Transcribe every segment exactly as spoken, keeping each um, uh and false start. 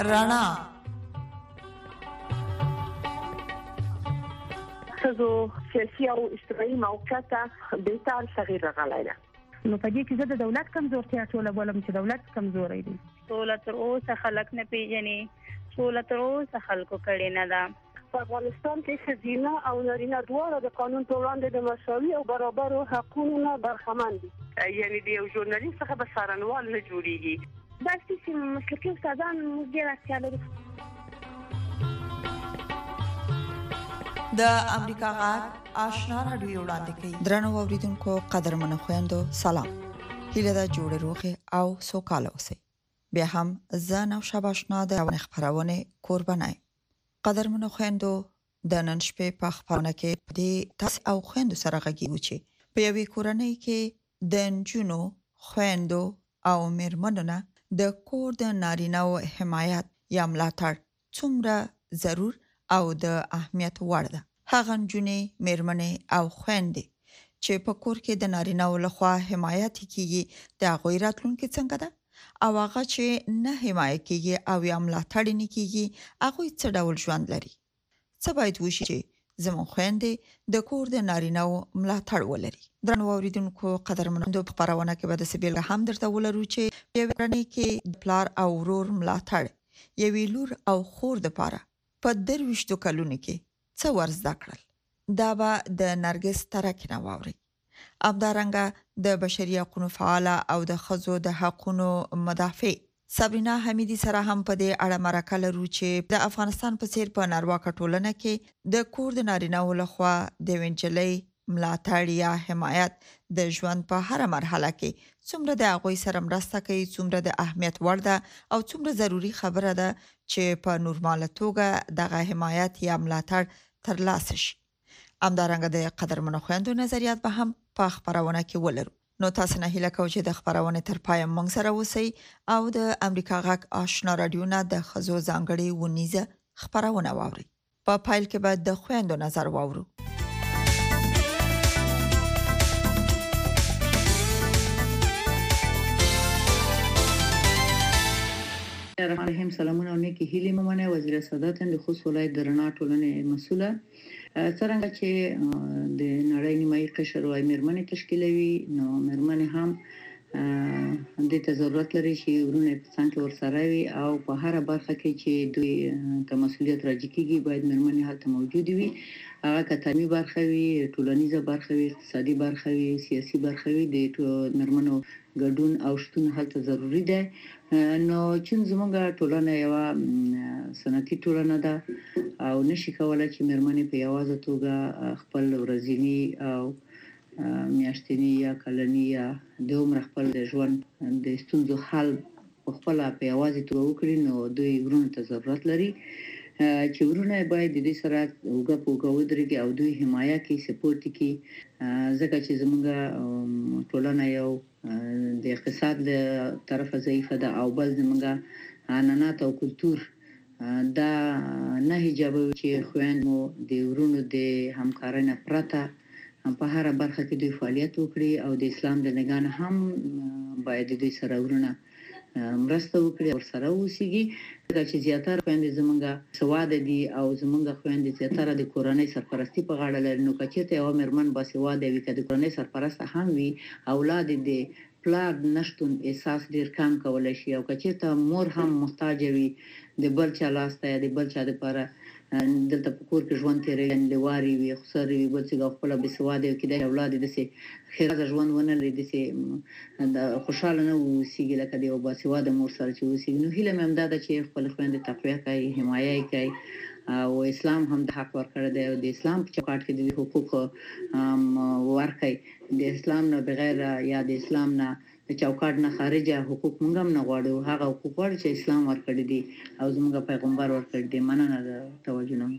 رڼا ښځو سیاسي او اجتماعي موقعیت بهتر تغییر راغلی دی. نو په دې کې زه د دولت کمزورتیا ټوله بولم چې دولت کمزوری دی. سوله تر اوسه خلک نه پیژني، سوله تر اوسه خلکو کړې نه ده. په افغانستان کې ښځینه او نارینه دواړه د قانون په وړاندې د مساوي او برابرو حقونو نه برخمن دي. یعنې د یو ژورنالیست څخه به څارنوال نه جوړېږي. داسې چې مسلکي استادان موږ ډېر اړتیا لرو. د امریکا غږ آشنا راډیو وړاندې کوي. درنو اوریدونکو قدرمنو خويندو سلام. هیله ده جوړ روغ او سوکاله اوسئ. بیا هم زه نو شباشنا د خبرونه قربانای. قدرمنو خويندو د نن شپې په خبرونه کې د تاسو او خويندو سره غږیږو چې په یوې کورنۍ کې د نجونو خويندو او میرمنو نه د کور د نارینه‌و حمایت یا ملاتړ څومره ضرور او د اهمیت وړ ده. هغه نجونې میرمنې او خويندې چې په کور کې د نارینه‌و لخوا حمایت کیږي د هغوی راتلونکي څنګه ده او هغه چې نه حمایت کیږي او یا ملاتړ نه کیږي هغوی څه ډول ژوند لري. څه باید وشي چې زموږ خويندې د کور د نارینه‌و ملاتړ ولري. درنو اوریدونکو قدرمنو په خبرونه کې به د سبیل هم درته ولرو چې یو ورنۍ کې د پلار او ورور ملاتړ یوې لور او خور د پاره په درويشتو کلونو کې څه ورزده کړل. دا به د نرګس ترکینه واوري. ابدارنګه د بشري حقوقو فعاله او د خزو د حقوقو مدافع صبرینا حمیدی سره هم په دې اړه مرکه لرو چې د افغانستان په څیر په نارواکه ټولنه کې د کور د نارینه‌و لخوا د وینجلۍ ملاتړ یا حمایت د ژوند په هر مرحله کې څومره د هغوی سره مرسته کوي، څومره د اهمیت وړ ده او څومره ضروری خبره ده چې په نورماله توګه دغه حمایت یا ملاتړ ترلاسه شي. همدارنګه د قدرمنو خويندو نظریات به هم په خبرونه کې ولرو. نو تاسو نه هیله کوم چې د خبرونه تر پای مونږ سره اوسئ او د امریکا غږ آشنا رادیو نه د خزو ځانګړي ونیزه خبرونه واوري. په پایل کې به د خويندو نظر واورو. الرحمن الرحیم. سلامونه او نیکی هیلې ممنه. وزیر سعادت د خوست ولایت د رڼا ټولنې مسوله څنګه چې د نړۍ نیمایي قشر وای میرمنې تشکیلوي، نو میرمنې هم د ته ضرورت لري چې ورونه په څنګه ورسره وي او په هر برخه کې چې دوی ته مسولیت راځي کیږي باید میرمنې هلته موجود وي. هغه کتامي برخه وي، ټولنیزه برخه وي، اقتصادي برخه وي، سیاسي برخه وي، د میرمنو ګډون او شتون هلته ضروری دی. نو چې زموږ ټولنه یو سنتي ټولنه ده او نشي کولای چې میرمنې په یوازې توګه خپل ورځنی او میاشتنی یا کلنی یا د عمر خپل ژوند د ستونزو حل خپل په یوازې توګه وکړي. نو دوی ورونه ته ضرورت لري چې ورونه باید د دې سره وګه پوګه ودرېږي او دوی حمایت کوي، سپورټ کوي، ځکه چې زموږ ټولنه یو د اقتصاد له طرفه ضعیفه ده او بل زموږ عنعنات او کلتور دا نه حجابوي چې خويندو د ورونو د همکارۍ نه پرته په هر برخه کې دوی فعالیت وکړي او د اسلام د نگاه هم باید دوی سره ورونه مرسته وکړي او سره اوسېږي. دا چې زیاتره خويندې زموږ سواده دي او زموږ خويندې زیاتره د کورنۍ سرپرستی په غاړه لري. نو کچته یو مرمن باسواده وي کده کورنۍ سرپرست هم وي، اولاد دي پلار نشټون احساس ډیر کم کولای شي او کچته مور هم محتاج وي د بل چا لاسته یا د بل چا لپاره دلته په کور کې ژوند تیرې لواري وي، خسرې وي، بل څه خپل بسواده کې د اولاد د سي خیره ژوند ونه لري، د سي خوشاله نه وسیږي لکه د یو باسواده مور سره چې وسیږي. نو هیله مې امداد چې خپل خويندې تقویه کوي، حمایت کوي او اسلام هم د حق ورکړی دی او د اسلام په چوکاټ کې د حقوق ورکړي. د اسلام نه بغیر یا د اسلام نه د چوکاټ نه خارجه حقوق موږ هم نه غواړو. هغه حقوق غواړي چې اسلام ورکړي دي او زموږ پیغمبر ورکړي دي. مننه د توجه نه.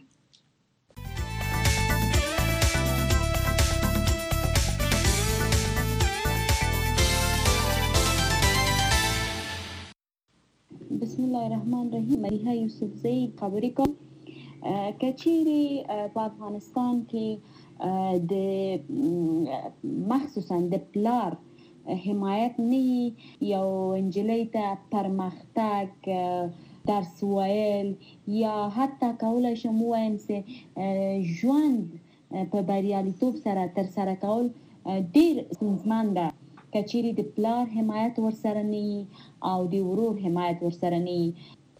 بسم الله الرحمن الرحیم. مریحه یوسفزئی خبرې کوم. کچېری په افغانستان کې د مخصوصا د پلار حمایت نه یو انجلۍ ته پرمختګ درس ویل یا حتی کولای شم ووایم چې ژوند په بریالیتوب سره تر سره کول ډیر ستونزمن ده که چیرې د پلار حمایت ورسره نه وي او د ورور حمایت ورسره نه وي.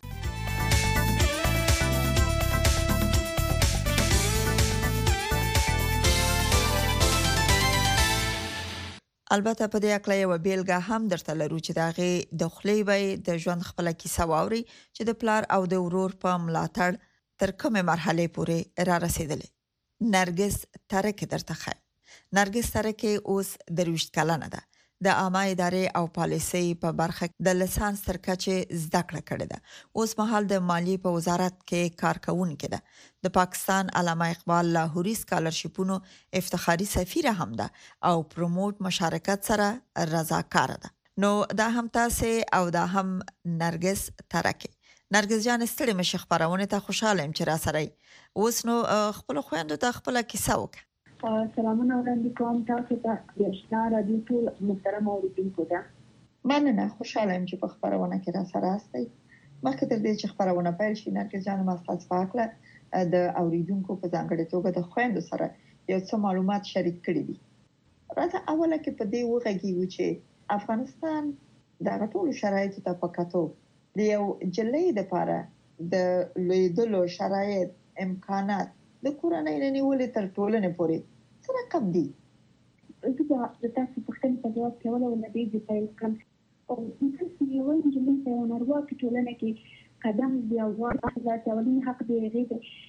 البته په دې اړه یو بیلګه هم درته لرو چې داغه د خلی به د ژوند خپل کیسه واوري چې د پلار او د ورور په ملاتړ تر کومه مرحله پورې را رسیدلې. نرګس ترکه درته خای. نرګس ترکه اوس درويشت کلنه ده. د عامه ادارې او پالیسۍ په برخه د لسانس تر کچې زده کړه کړې ده. اوس مهال د مالیې په وزارت کې کارکونکې ده. د پاکستان علامه اقبال لاهوري سکالرشپونو افتخاري سفیر هم ده او پروموټ مشارکت سره رضاکار ده. نو دا هم تاسو او دا هم نرګس ترکه. نرګس جان ستړي مشه خبرونه ته خوشاله يم چې را سره اوس نو خپل خويندو ته خپل کیسه وکړه. سلامونه وړاندې کوم تاسو ته د آشنا رادیو ټول محترم اوریدونکو ته. مننه، خوشاله یم چې په خبرونه کې را سره یاستئ. مخکې تر دې چې خبرونه پیل شي نرګس جان ما تاسو پاکله د اوریدونکو په ځانګړي توګه د خويندو سره یو څه معلومات شریک کړي دي. راځه اوله کې په دې وغږیږو چې افغانستان د ټولو شرایطو ته پکاتو د یو جلې د پاره د لیدلو شرایط امکانات د کورنۍ نه نیولې تر ټولنې پورې څه رقم دي؟ زه د تاسو په خپل په جواب کې ولا ولې دې پیل کړم او تاسو یو انجلین په ناروا کې ټولنه کې قدم دی او واخلات اولین حق دی غیر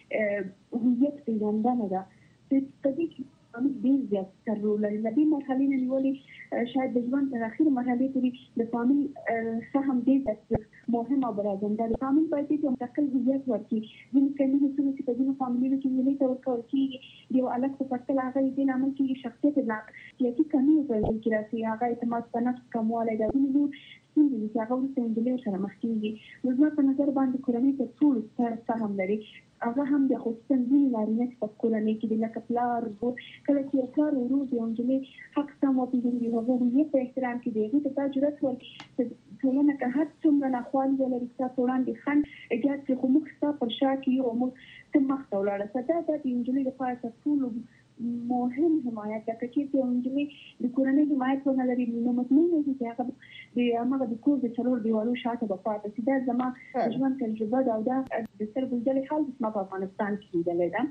هویت پیژندنه ده. په دې کې هم ډیر زیات تر ولې د دې مرحلې نه نیولې شاید د ژوند تر اخر مرحله پورې د فامیل سهم دې مهمه برازنده د فامیل باید چې متقل هویت ورکړي. ځینې کلیمې چې په ځینو فامیلونو کې ویلې ته ورکول کېږي د یو الګ په پټل هغه دې عمل کې شخصیت نه یتي کمی په کې راځي هغه اعتماد په نفس کموالی دا ځینې څنګه چې هغه ورته انجلیر سره مخ کېږي. نو زما په نظر باندې کورنۍ ته ټول سهم لري. هغه هم د خصوصا ځینې لارې په کورنۍ کې د لکه پلار کله چې کار ورو دی انجلیر حق سم وپېژني هغه یې په احترام کې دی ته دا جرأت ورکړي ټولنه که هر څومره ناخوالې ولري تاسو وړاندې خن اجازه چې خو موږ ستاسو پر شا کې یو موږ ته مخ ته ولاړه ساده د انجلیر لپاره ټول مهم حمایت د کچې انجلیر د کورنۍ حمایت ونه لري نو مطمئن دي چې هغه د هغه د کور د څلور دیوالو شاته په پاتې سي دا زما ژوند تجربه دا د سرګلجلي حال د په افغانستان کې لیدلې ده.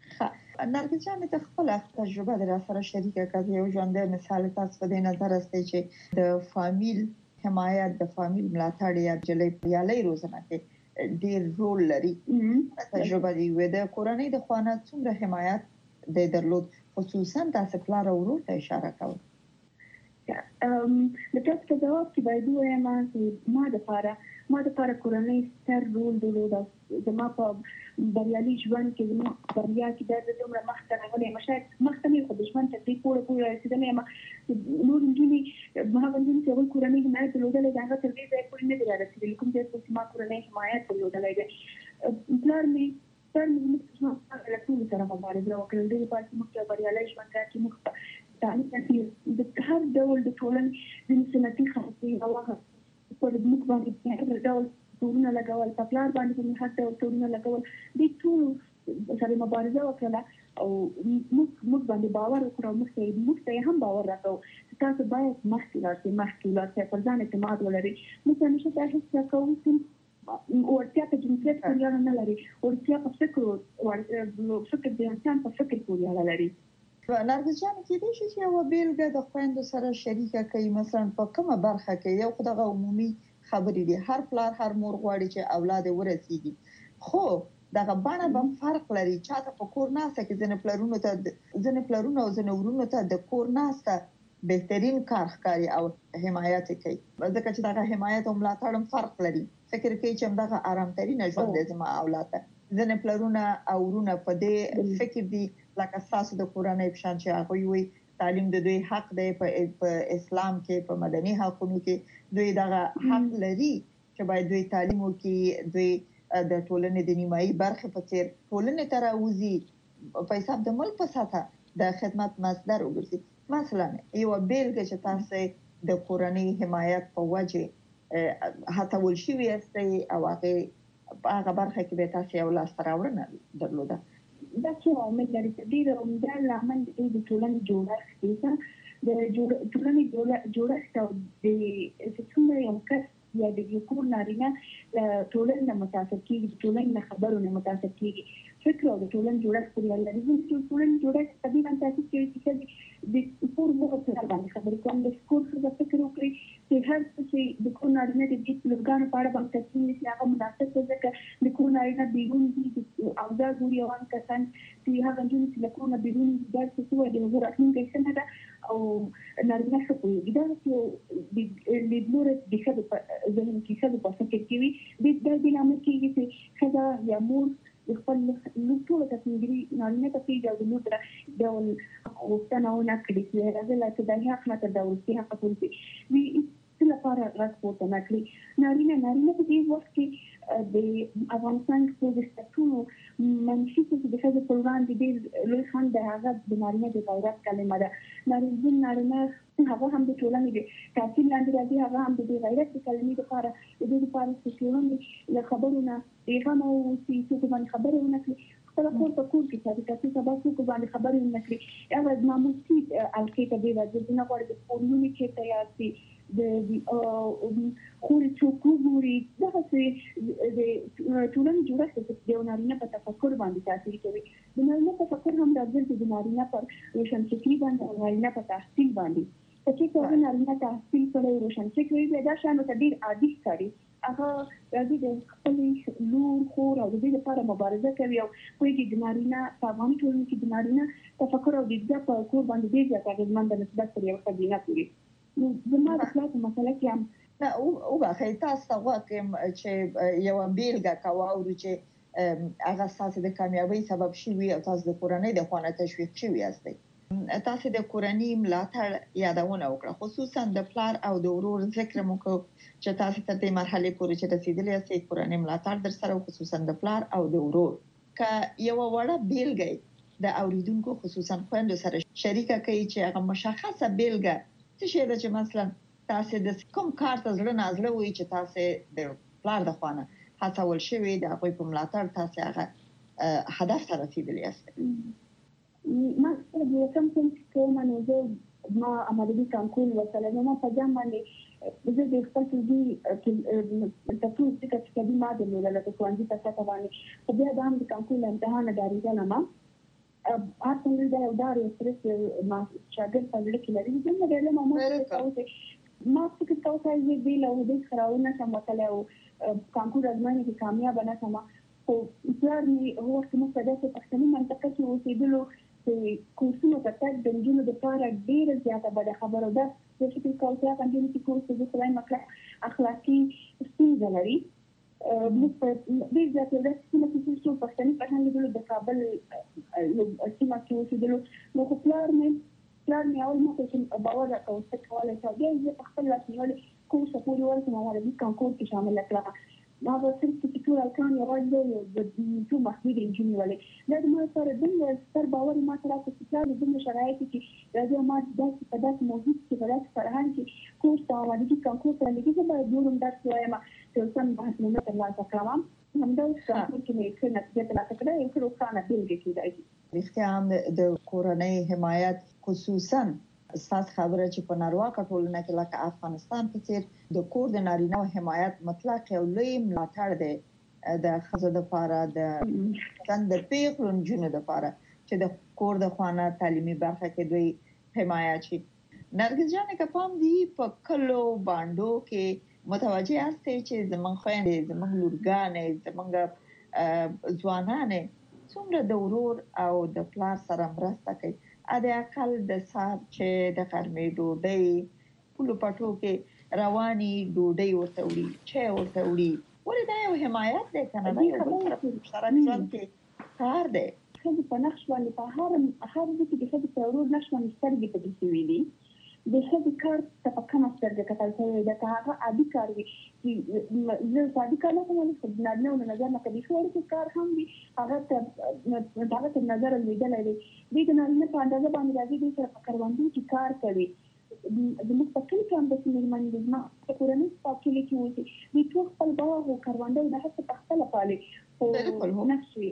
نرګس جان ته خپل تجربه در سره شریکه کړئ. یو ژوند مثال تاسو په دې نظر استئ چې د فامیل حمایت د فامیل ملاتړ یا جلې پیالې روزنه کې ډیر رول لري. تجربه دی و د کورنۍ د خوانه څومره حمایت د درلود خصوصا تاسو پلار او ورور ته اشاره کوي. ام د تاسو په جواب کې باید وایم چې ما د لپاره ما د لپاره کورنۍ ستر رول درلود. زما په بریالي ژوند کې زما بریا کې د دومره مخته راغلې مشاهد مخته مې خو د ژوند ته دې پوره پوره رسیدلې ما نور انجلي ما باندې چې ول کورنۍ حمایت درلودلې دا هغه تر دې ځای پورې نه دی رسیدلې کوم چې ما کورنۍ حمایت درلودلې پلار مې تر موږ څو ټول سره مبارزه وکړل د پاتې موږ بریالي ژوند راکې موږ تعلیم کې د هر ډول د ټولن د سنتي خاصي او هغه په موږ باندې هر ډول ټولنه لګول په پلان باندې په هر ډول ټولنه لګول د ټول سره مبارزه وکړه او موږ موږ باندې باور وکړو موږ ته موږ ته هم باور راکړو چې تاسو باید محصولات محصولات په ځان اعتماد ولري. موږ همیشه دا هیڅ کوو چې ورتیا په جنسیت پورې نه لري ورتیا په فکر او فکر د انسان په فکر پورې اړه لري. نرګس جان کې دې چې یو بیلګه د خويندو سره شریکه کوي مثلا په کومه برخه کې یو خدغه عمومي خبرې دي هر پلار هر مور غواړي چې اولاد ورسیږي خو دغه باندې به فرق لري چاته په کور ناسه کې ځنه پلرونو ته ځنه پلرونو او ځنه ورونو ته د کور ناسه بهترین کار ښکاري او حمایت کوي ځکه چې دغه حمایت او ملاتړ فرق لري. فکر کوي چې دغه آرام ترين ژوند د زما اولاد ځنه پلرونه او ورونه په دې فکر دي لکه تاسو د کورنۍ په شان چې هغه وي تعلیم د دوی حق دی په اسلام کې په مدني حقوقو کې دوی دغه حق لري چې باید دوی تعلیم وکړي دوی د ټولنې د نیمایي برخه په څیر ټولنې ته راوځي په حساب د ملک په ساته د خدمت مصدر وګرځي. مثلا یو بیلګه چې تاسو د کورنۍ حمایت په وجه هڅول شوی است او هغه په هغه برخه کې به تاسو یو لاس راوړنه درلوده؟ دا چې عوامل لري ډېر عمده لامل د ټولنې جوړښت دی د ټولنې جوړښت او د څومره یو کس یا د یو کور نارینه ټولنې نه متاثر کېږي د ټولنې نه خبرو نه متاثر کېږي فکر او د ټولنې جوړښت پورې اړه لري چې ټولنې جوړښت طبیعي تاسیس کوي چې د کور مور په اړه باندې خبرې کوم د کور څه فکر وکړي چې هر څه چې د کور نارینه د دې لږانو په اړه باندې تصمیم نیسي هغه مناسب دی ځکه د کور نارینه بیرون دي او دا ګوري او ان کسان چې هغه جون چې له کور نه بیرون دي دا څه څه د هغه راتلونکي څنګه ده او نارینه څه کوي دا چې د لیدلور د ښه په ځینې کې څه په فکر کوي د دې د نامه کې چې خدا یا مور خپل نو ټول تصمیمګری نارینه ته پیږي او د نور ډول غوښتنهونه کړي چې راځي چې د حق نه تر ډول چې حق پولیسي وی څه لپاره راځي نه کړی نارینه نارینه په دې وخت کې د افغانستان په د ستونو منشي چې د خځې په وړاندې د لوی خان د هغه د نارینه د غیرت کلمه ده نارینه نارینه هغه هم د ټولنې د تاثیر لاندې راځي هغه هم د غیرت د کلمې لپاره د دې لپاره چې ټولنې له خبرونه هغه نو چې څه باندې خبرونه وکړي خپل کور په کور کې چې تاسو سبا څه باندې خبرونه وکړي هغه معمولی الکې ته دی راځي نه غواړي د فورمونې کې تیار شي د خوري چوکوري دا څه د ټولنې جوړښت د نارینه په تفکر باندې تاثیر کوي د نارینه په تفکر هم راځي د نارینه پر روشنفکري باندې او نارینه په تحصیل باندې چې څنګه نارینه تحصیل کړي روشنفکري دا شانو ته ډیر عادي ښکاري هغه راځي د خپل لور خور او د دې لپاره مبارزه کوي او کوي چې د نارینه په افغاني ټولنه کې د نارینه تفکر او د دې په کور باندې ډیر ځای اغېزمن د نسبت پر یو خبرونه کوي نو زما د خلاص مسله کې هم او او هغه تاسو غواړم چې یو بیلګه کاوه چې هغه تاسو د کامیابی سبب شي او تاسو د کورنۍ د خوانه تشویق شي یاستئ تاسو د کورنۍ ملاتړ یادونه وکړه خصوصا د پلار او د ورور ذکر مو کو چې تاسو ته د مرحله پورې چې رسیدلې یاستئ کورنۍ ملاتړ در سره خصوصا د پلار او د ورور ک یو وړه بیلګه د اوریدونکو خصوصا خويندو سره شریکه کوي چې هغه مشخصه بیلګه څه شي چې مثلا تاسو د کوم کار ته زړه نازله وي چې تاسو د پلار د خوانه هڅول شوی د هغه په ملاتړ تاسو هغه هدف ته رسیدلی یاست ما څه د کوم څه کوم نه زه ما عملي کانکور وسله نو ما په ځم باندې زه د خپل دې تاسو چې کله ما د نوې له کوانځي تاسو ته باندې په دې د هم کانکور امتحان داري نه ما اته دا یو داري سترس ما شاګرد په لړ کې لري چې موږ له مامو ما فکر کاوه چې دې له دې خراونه سمته او کانکور ازمایي کې کامیاب نه سم او پلان هو چې موږ په داسې پښتني منطقه کې اوسېدلو چې کورسونو ته تک د نجونو د لپاره ډېر زیاته بده خبره ده چې چې کاوه چې هغه د کورس د خلای مکه اخلاقي ستونزه لري موږ په دې ځکه چې موږ چې پښتني فرهنګ د کابل سیمه کې اوسېدلو نو خپلار نه پلان مې اول مخکې چې باور راکاو چې کولای شم چې په خپل لاس نیولې کوم څه پورې ورته مو د کانکور کې شامل کړم ما به څه چې ټول کان یو ځای د ټول محدود انجینر ولې دا د ما سره د ستر باور ما سره چې پلان د شرایط کې راځي ما د په داسې موضوع کې ولایت فرهنګ کې کوم څه باندې کانکور ته لګي چې به جوړم درس وایم چې سم بحث نه ترلاسه کړم همدا څه چې مې څه نتیجه ترلاسه کړې یو څه روښانه بیلګه کېدای شي رښتیا هم د کورنۍ حمایت خصوصا اساس خبره چې په نارواکه ټولنه کې لکه افغانستان په څیر د کور د نارینه او حمایت مطلق یو لوی ملاتړ دی د خزو د لپاره د څنګه د پیغلو جنونو د لپاره چې د کور د خوانه تعلیمي برخه کې دوی حمایت شي نرګس جان که پام دی په کلو باندو کې متوجه یاستئ چې زمونږ خويندې زمونږ لورګانې زمونږ ځوانانې څومره د ورور او د پلار سره مرسته کوي ا د اقل د سار چې د غرمې ډوډۍ پلو پټو کې رواني ډوډۍ ورته وړي چې ورته وړي ولې دا یو حمایت دی کنه دا یو سره سره ژوند کې کار دی خو په نقش باندې په هر هر د کې د څه ورور نشو مسترګې په دې ویلي د څه کار ته په کومه سترګه کتل شوی دا هغه عادي کار وي چې زه عادي کار نه کوم چې نه نه نظر نه کوي خو ورته کار هم وي هغه ته هغه ته نظر لیدل لري د نه نه په اندازه باندې راځي د سره کاروندو چې کار کوي زموږ په کلي کې هم داسې مېرمنې دي زما په کورنۍ په کلي کې اوسي دوی ټول خپل باغ او کروندې د هڅه په خپله پالي خو نشي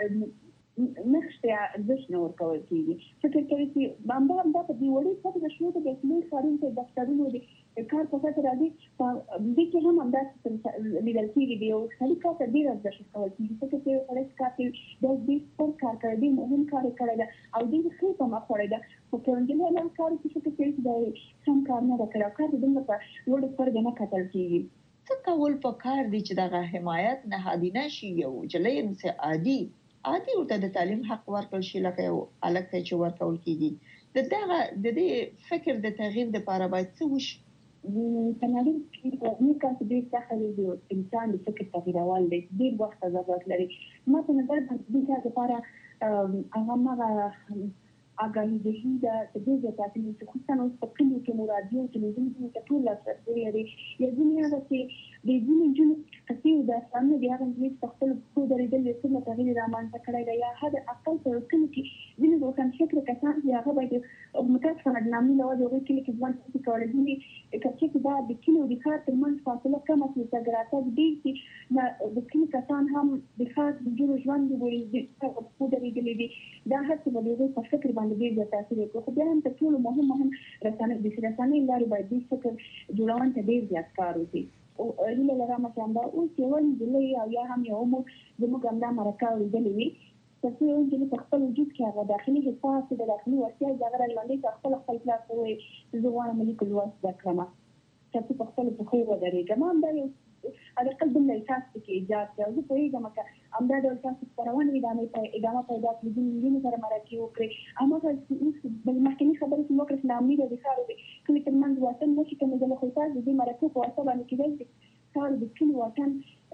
نشته ارزښت نه ورکول کېږي فکر کوي چې همدا همدا په دې وړي څه د شنو د بسمي خارون ته دفترونو دي کار په څه راځي په دې کې هم همدا لیدل کېږي دی او خالي کار ته ډیر ارزښت ورکول کېږي فکر کوي چې کار کې د دې پر کار کوي مهم کار کوي او دې ښه په مخ وړي دا په څنګه له کار چې څه کوي چې سم کار نه وکړي کار دې په وړ پر نه کتل کېږي څه کول په کار دي چې دغه حمایت نه هادینه شي یو جلې انسان عادي عادي ورته د تعلیم حق ورکړل شي لکه یو الکته چې ورکول کیږي د دغه د دې فکر د تغییر لپاره باید څه وشي په نړۍ کې نو کله چې ځخه دی انسان د فکر تغییرول دی ډیر وخت ضرورت لري ما په نظر باندې دا لپاره هغه ما اګانې د هیدا د دې ځای چې خصوصا اوس په کلیو کې مرادیو تلویزیون کې ټول لاسرسي لري یا ځینې هغه چې د ځینې جنو کسي د سامنے د هغه چې خپل خو درېدل چې څه تغییر رامنځته کړی دی یا هدا اقل په کلیو کې ځینې دوکان فکر کسان چې هغه باید متاسفانه د نامي له وجه کې کې ځوان څه کولای دي چې دا د کلیو د کار ترمنځ فاصله کمه شي چې ګراتګ دی چې د کلیو کسان هم د خاص د جوړ ژوند دی خو درېدل دي دا هڅه به د فکر باندې د دې تاثیر کوي خو بیا هم ته ټول مهم مهم رسانه د رسانه لارې باید د فکر جوړون ته ډیر زیات کار وکړي او هیله لرم چې دا او چې ولې دلې یا هم یو مو زموږ هم دا مرکه ولې وي چې یو چې په خپل وجود کې هغه داخلي حساس د داخلي وړتیا ځای لاندې خپل خپل خلاص وي زغوانه ملي کلواس د کلمه چې په خپل په خو ودرې ګمان دا یو على قلب الله يساس في إيجاد وزي فويدا مكا أمداد والساس السروان إدامة إدامة فويدات لدين لدين سر مراكي وكري أما بالمحكمة خبرت الوقت الإسلامي ده بخارج كل كمان واتن مش كم إذا لخوتاز دي مراكي واسبا نكذا صار بكل واتن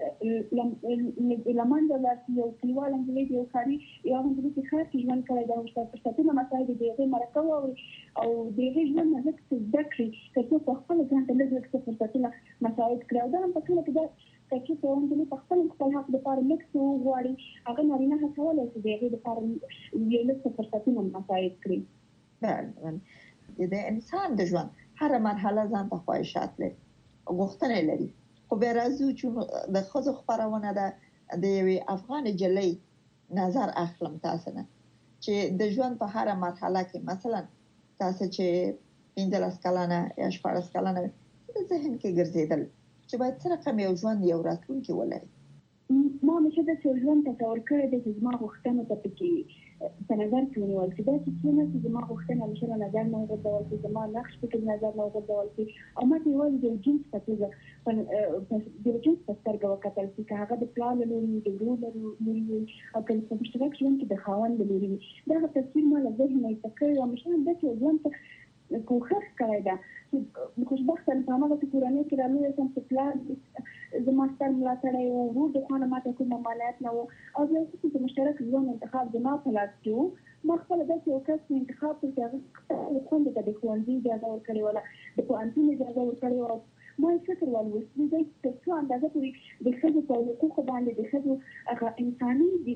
لما نزلت يو كلوا لنجلي يو كاري يو هنجلي تخار كيجوان كلا ده وش فرصتنا مساعد دي غير مراكوا أو دي غير جوان نزك تذكري كتوب تخفل كانت لازم فرصتنا مساعد كلا ده هم بكل كده چې په اونځلي په خپل خپل حق د پاره مکس وغواړي هغه نارینه هڅول چې دغه د پاره یو لږ فرصتونه مساعد کړي بله د انسان د ژوند هر مرحله ځان ته خواهشات لري غوښتنې لري خو به راځو چې د خزو خبرونه ده د یوې افغان جلې نظر اخلم تاسو نه چې د ژوند په هر مرحله کې مثلا تاسو چې پنځلس کلنه یا شپږ کلنه د ذهن کې ګرځیدل چې باید سره کوم یو ژوند یو راتلونکي ولري ما مشه د ژوند تصور کړی د زما غوښتنو ته پکې په نظر کې ونیول چې دا چې څنګه چې زما غوښتنه مشه نظر نه غوډول چې زما نقش پکې نظر نه غوډول چې او ما دی ول د جنس په توګه د جنس په سترګه وکتل چې هغه د پلان لري د ګروپ لري او کله چې مشترک ژوند کې د خاوند لري دا تصویر ما له ذهنه تکړه او مشه د ژوند کوخه کړی دا خوشبختانه په هغه کورنۍ کې راغلی چې په پلان زما ستر ملاتړ او ورو د خانه ماته کوم مالات نه او زه چې مشترک ژوند انتخاب زما په لاس کې ما خپل د یو کس انتخاب پر هغه کوم د د خوندې اجازه ورکړې ولا د پوهنتون اجازه ورکړې او ما فکر ولوس دې چې څو اندازه پوری د خځو په حقوق باندې د خځو هغه انساني د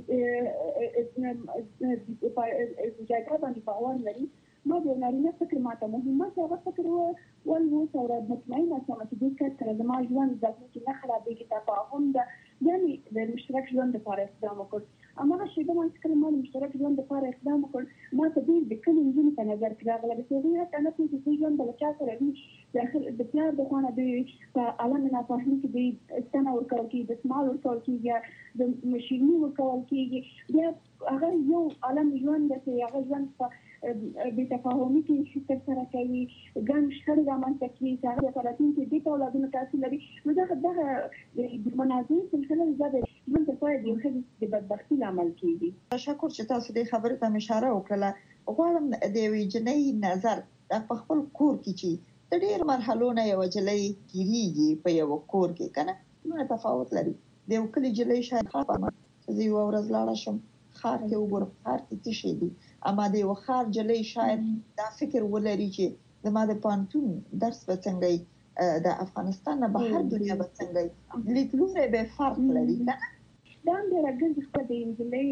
ځای باندې باور لري ما د نارینه فکر ماته مهمه چې هغه فکر ول وو سره مطمئنه شوم چې دې کار سره زما ژوند ځکه چې نه خرابېږي تفاهم ده یعنی د مشترک ژوند لپاره اقدام وکړ اما هغه شی د ما څخه ما مشترک ژوند لپاره اقدام وکړ ما ته دې د کلي ژوند په نظر کې راغله چې هغه ته نه پوهې چې ژوند د چا سره دی داخل د پیار د خونه دی په عالم نه فهمي چې دی ستنه ورکول کېږي د سمال ورکول کېږي د مشینی ورکول کېږي بیا هغه یو عالم ژوند دی هغه ژوند په به تفاهمي کې شکر سره کوي ګڼ شخړې رامنځته کېږي چې هغه په راتلونکي کې د اولادونو تاثیر لري نو دا دغه د مناظرې سلسله زده ژوند ته باید یو څه د بدبختي لامل کېږي تشکر چې تاسو دې خبرې ته اشاره وکړه غواړم د یوې جنۍ نظر په خپل کور کې چې د ډېر مرحلو نه یو جلۍ کېږي په یو کور کې کنه نو تفاوت لري د یو کلی جلۍ شاید خاطر چې یو ورځ لاړه شم خار کې وګورم خار کې څه شي دي اما د یو خار جلۍ شاید دا فکر ولري چې زما د پانتون درس به څنګه د افغانستان نه بهر دنیا به څنګه لیدلوره به فرق لري کنه دا هم د راګرځ په دې انجلۍ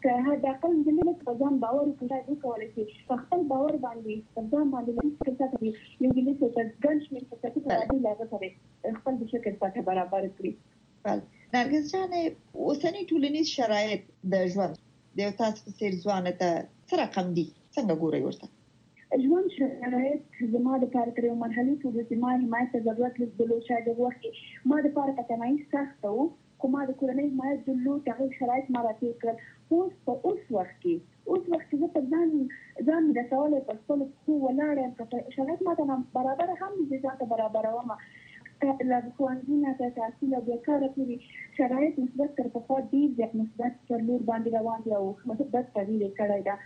که هدا اقل د په ځان باور وکړي کولای شي په خپل باور باندې په ځان باندې فکر ساتي یو انګلیسي ته ګڼ شمېر فرصتونه راځي لاغه سره خپل د شکل سطح برابر کړي. بله نرګس جانې اوسنی ټولنیز شرایط د ژوند د یو تاسو په څېر ځوانه ته څه رقم دي څنګه ګورئ ورته؟ ژوند شرایط زما دپاره تر یو مرحلې پورې چې ما حمایت ته ضرورت درلود شاید د وخت کې ما دپاره په تنهایي سخته وه خو ما د کورنۍ حمایت درلود هغه شرایط ما راتېر کړل. اوس په اوس وخت کې اوس وخت کې زه په ځان ځان رسولی په خپلو پښو ولاړ یم که شرایط ما ته برابره هم زه ځان ته برابرومه له ښوونځي نه تر تحصیل او بیکاره پورې شرایط مثبت تر پخوا ډېر زیات مثبت پر لور باندې روان دي او مثبت تغییر یې کړی ده.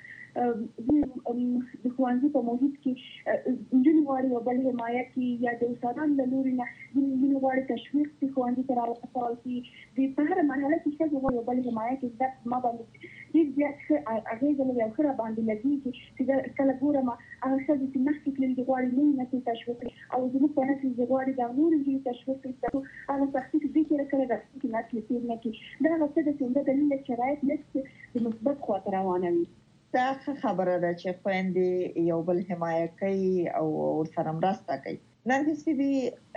د ښوونځي په محیط کې نجونې غواړي یو بل حمایت کړي یا د استادانو له لوري نه نجونې غواړي تشویق کړي ښوونځي ته راوستل شي. په هره مرحله کې ښځې غواړي یو بل حمایت کړي. زده ما باندې ډېر زیات ښه اغېزه لري او ښه راباندې لګېږي چې کله ګورم هغه ښځې چې مخکې تللي دي غواړي نوي نسل تشویق کړي او زموږ په نسل چې غواړي دا نورې نجونې تشویق کړي تر څو هغه سختي چې دوی تېره کړې راتلونکي نسل یې تېر نه کړي. دا هغه څه ده چې همدا دلیل دی چې شرایط لږ د مثبت خواته روانه وي. دا ښه خبره ده چې خویندې یو بل حمایت کوي او ورسره مرسته کوي. نرګس بیبي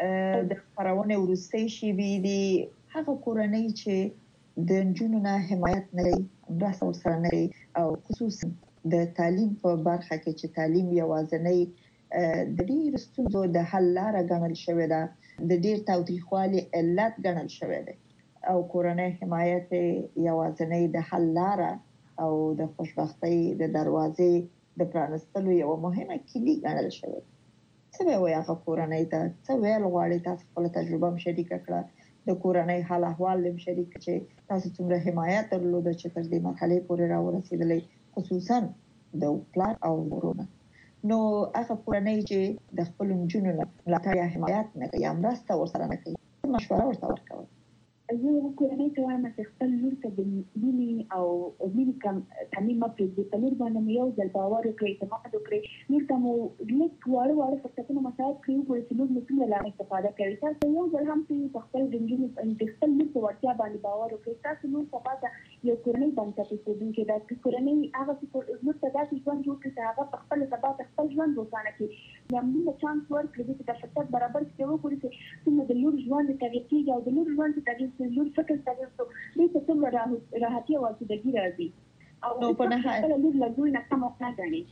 د خپرونې وروستۍ شېبې دي هغه کورنۍ چې د نجونو نه حمایت نه کوي مرسته ورسره نه کوي او خصوصا د تعلیم په برخه کې چې تعلیم یوازینی د ډېرو ستونزو د حل لاره ګڼل شوې ده د ډېر تاوتریخوالي علت ګڼل شوی دی او کورنۍ حمایت یوازینی د حل لاره او د خوشبختۍ د دروازې د پرانستلو یو مهمه کلي ګڼل شوې. څه به وایي هغه کورنۍ ته څه ویل غواړي؟ تاسو خپله تجربه هم شریکه کړه د کورنۍ حال احوال هم شریک چې تاسو څومره حمایت درلوده چې تر دې مرحلې پورې راورسېدلی خصوصا د پلار او ورونه. نو هغه کورنۍ چې د خپلو نجونو نه ملاتړ یا حمایت نه کوي یا مرسته ورسره نه کوي څه مشوره ورته ورکوئ؟ زه هغه کورنۍ ته وایم چې خپل لور ته د مینې او مینې کمې مه پرېږدي. په لور باندې مو یو ځل باور وکړئ اعتماد وکړئ لور ته مو لږ واړه واړه فرصتونه مساعد کړئ وګورئ چې لور مو څنګه له هغه استفاده کوي. تاسو یو ځل هم په خپل د نجونې د خپل لور په وړتیا باندې باور وکړئ. تاسو لور سبا ته یو کورنۍ بنسټ ایښودونکې ده چې کورنۍ هغه لور ته داسې ژوند جوړ کړي چې هغه په خپله سبا ته خپل ژوند روښانه کړي. معموله چانس ورکړي دې چې دا فرصت برابر کړي وګورئ چې څنګه د لور ژوند تغییر کېږي او د لور ژوند چې تغییر کړي لور فکر تغییر دې ته څومره راحتي او آسودګي راځي او په نهایت لور له دوی نه کم نه ګڼي.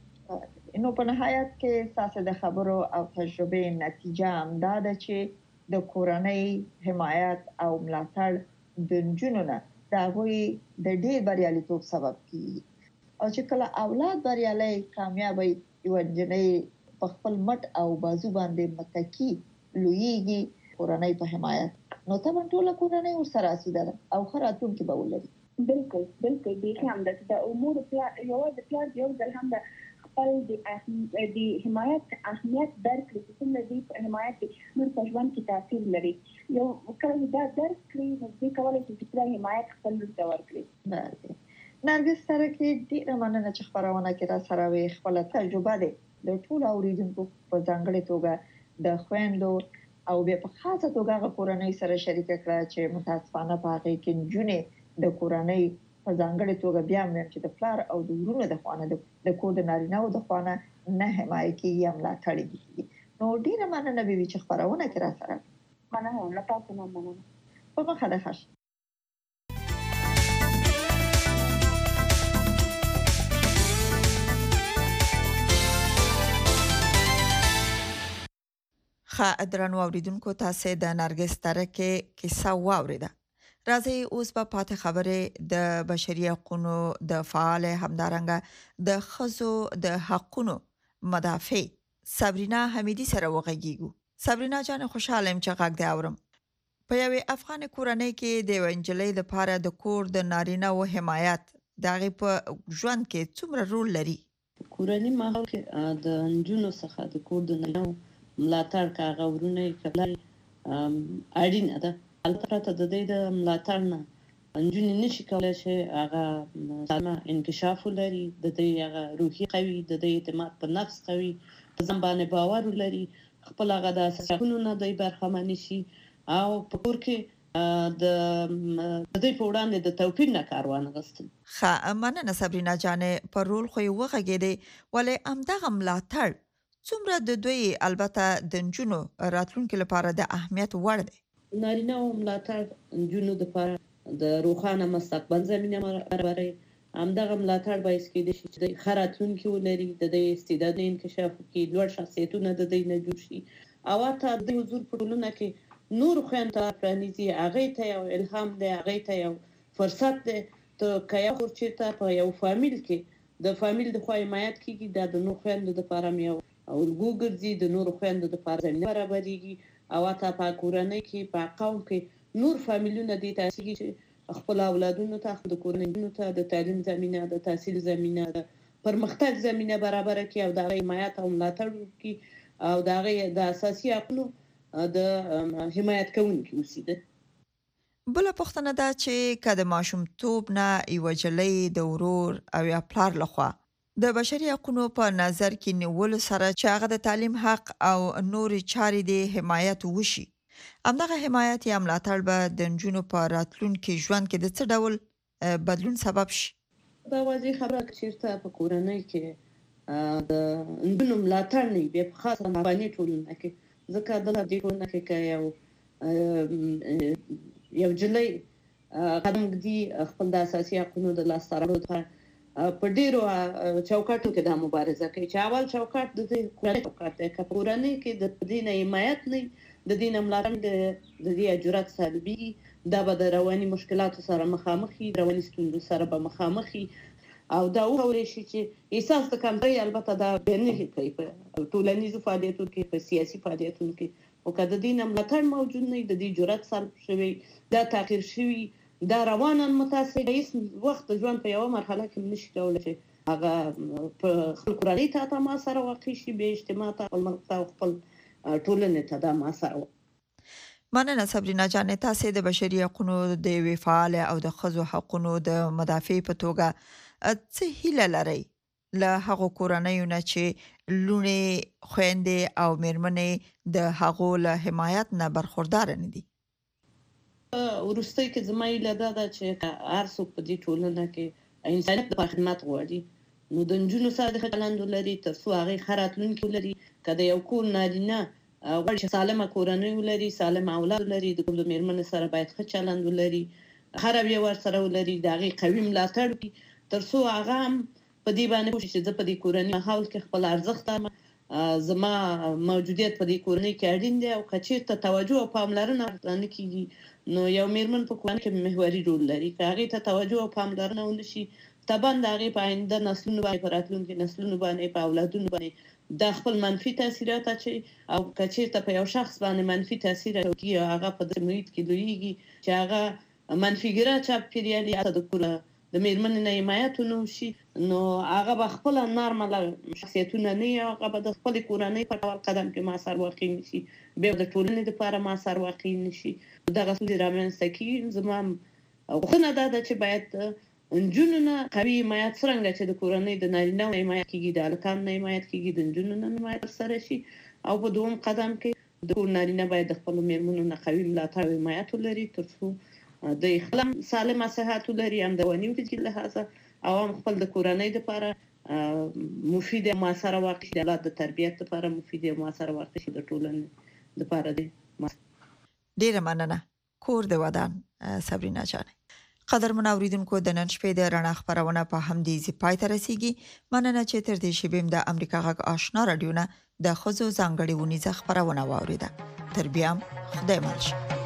نو په نهایت کې ستاسو د خبرو او تجربې نتیجه همدا ده چې د کورنۍ حمایت او ملاتړ د نجونو نه د هغوی د ډېر بریالیتوب سبب کیږي او چې کله اولاد بریالی کامیابه یوه نجلۍ په خپل مټ او بازو باندې متکي لویږي کورنۍ په حمایت نو طبعا ټوله کورنۍ ورسره اسوده ده او ښه راتلونکی به ولري. بالکل بالکل بیخي همداسې ده. امور یوازې د پلار یو ځل هم د خپل د حمایت اهمیت درک کړي چې څومره دې حمایت د نور په ژوند کې تاثیر لري. یو کله دا درک کړي نو دوی کولی شي چې پوره حمایت خپل لور ته ورکړي. نرګس سره کې ډېره مننه چې خپرونه کې را سره وې. خپله تجربه دې د ټولو اورېدونکو په ځانګړې توګه د خویندو او بیا په خاصه توګه هغه کورنۍ سره شریکه کړه چې متاسفانه په هغې کې نجونې د کورنۍ په ځانګړې توګه بیا هم چې د پلار او د ورونو د خوا نه د کور د نارینه‌وو د خوا نه نه حمایه کېږي یا ملاتړ یې کېږي. نو ډېره مننه بیبي چې خپرونه کې را سره مننه له تاسو نه مننه. په مخه ده ښه. ښه درنو اوریدونکو تاسو د نرګس ترکې کیسه واوریده. راځي اوس په پاتې خبره د بشري حقوقو د فعال همدارنګه د خزو د حقوقو مدافع صبرینا حمیدی سره وغږیږو. صبرینا جان خوشاله يم چې غږ دی اورم. په یوې افغان کورنۍ کې د ونجلۍ د پاره د کور د نارینه او حمایت دغه په ژوند کې څومره رول لري؟ کورنۍ ماحول کې د انجونو څخه د کور د نارینه ملاتړ کاغه ورونه کبلای اړین ده. البته د دې د ملاتړ نه انجونې نشي کولای چې هغه سالمه انکشاف ولري، د دې هغه روحي قوي، د دې اعتماد په نفس قوي، په ځان باندې باور ولري، خپل هغه د اساسي حقوقو نه د برخمن شي او په کور کې د دې په وړاندې د توپیر نه کار وانغستل. خا مننه صبرینا جانې پر رول خو یو غږېده ولې امدغه ملاتړ څومره د دوی البته د نجونو راتلونکو لپاره د اهمیت وړ دی. نارینه او ملاتړ نجونو لپاره د روښانه مستقبل زمينه برابروي. همدغه ملاتړ باعث کېدای شي چې د خراتلونکو ولري د دې استعداد انکشاف کې لوړ شخصیتونه د دې نه جوړ شي او تا د حضور په ټولنه کې نور خوانته پرانیزي هغه ته یو الهام دی هغه ته یو فرصت دی ته کیا خورچته په یو فامیل کې د فامیل د خوای حمایت کیږي د نور خويندو د لپاره یو او ګوګرځي د نور خويندو د لپاره زمينه برابرېږي او تا په کورنۍ کې په قوم کې نور فامیلونه دي تاسو چې خپل اولادونو ته د کورنۍ ته د تعلیم زمينه د تحصیل زمينه د پرمختګ زمينه برابر کړي او د حمایت او ملاتړ کړي او د د اساسي حقوقو د حمایت کوونکي اوسیده. بل پښتنه دا چې کله ماشومتوب نه یو جلې د ورور او یا پلار لخوا د بشري حقوقو په نظر کې نیول سره چې هغه د تعلیم حق او نور چارې د حمایت وشي همدغه حمایت یا ملاتړ به د نجونو په راتلونکي ژوند کې د څه ډول بدلون سبب شي. دا واضح خبره چیرته په کورنۍ کې د نجونو ملاتړ نه وي په خاصه افغاني ټولنه کې ځکه د دې ټولنه کې یو یو جلې قدم دی خپل د اساسي حقوقو د لاسته راوړلو په ډیرو چوکاټو کې د مبارزه کوي چې اول چوکاټ د دې چوکاټ د کورنۍ کې د دین حمایت نه د دین ملاتړ د دې اجرات سلبي د بد رواني مشکلاتو سره مخامخي رواني ستونزو سره به مخامخي او دا وړي شي چې احساس د کمزوري البته دا بنه کوي په ټولنیزو فعالیتونو کې په سیاسي فعالیتونو کې او کله دین ملاتړ موجود نه د دې جرأت سلب شوی دا تغییر شوی دا روانن متاثر هیڅ وخت ژوند په یو مرحله کې نشي کولای چې هغه په خلکو راځي ته ما سره واقع شي به اجتماع ته خپل ملت خپل ټولنه ته دا ما سره. مننه صبرینا جانې تاسو د بشري حقوقو د وفعال او د خزو حقوقو د مدافع په توګه څه هیله لري له هغو کورنیو نه چې لونې خويندې او میرمنې د هغو له حمایت نه برخوردار نه دي. ورسته کې زمای له دا چې هر څوک په دې ټولنه کې انسانیت د خدمت غواړي نو د نجونو سره د خلندو لري تر څو هغه خراتلونکو لري کله یو کور نارینه غواړي سالمه کورنۍ ولري سالم اولاد لري د کوم میرمن سره باید ښه چلند ولري هر بیا ور سره ولري دغه قوي ملاتړ تر څو هغه په دې باندې کوشش چې په دې کورنۍ ماحول کې خپل ارزښت زما موجودیت په دې کورنۍ کې اړین دی او کچې ته توجه او پاملرنه نه کیږي نو یو میرمن په کورنۍ کې محوري رول لري هغه ته توجه او پاملرنه ونشي طبعا دغه په آینده نسلونو باندې راتلونکي نسلونو باندې په اولادونو باندې د خپل منفي تاثیرات اچي او کچې ته په یو شخص باندې منفي تاثیر کوي هغه په دې محیط کې لویږي چې هغه منفي ګرا چاپیریالي د کور د میرمن نه حمایت نو شي نو هغه به خپل نارمل شخصیتونه نه هغه به د خپل کورنۍ په ډول قدم کې ما سر واقع نشي به د ټولنې لپاره ما سر واقع نشي دغه څه رامنځته کی زما غوښنه ده چې باید نجونو قوي حمایت څنګه چې د کورنۍ د نارینه حمایت کیږي د الکان نه حمایت کیږي د نجونو نه حمایت سره شي او په دوم قدم کې د نارینه باید د خپل میرمنو نه قوي ملاتړ او حمایت لري ترڅو د خپل سالمه صحت لري هم د ونیو د لحاظه او خپل د کورنۍ لپاره مفید موثر واقع شي د تربیت لپاره مفید موثر واقع شي د ټولنې لپاره دی. ډیره مننه کور د ودان صبرینا جان. قدرمن اوریدونکو د نن شپې د رڼا خبرونه په همدې ځای پای ته رسیدي. مننه چې تر دې شپې د امریکا غږ آشنا رادیو نه د خزو ځانګړي ونیزه خبرونه واوریده. تر بیا خدای مل شي.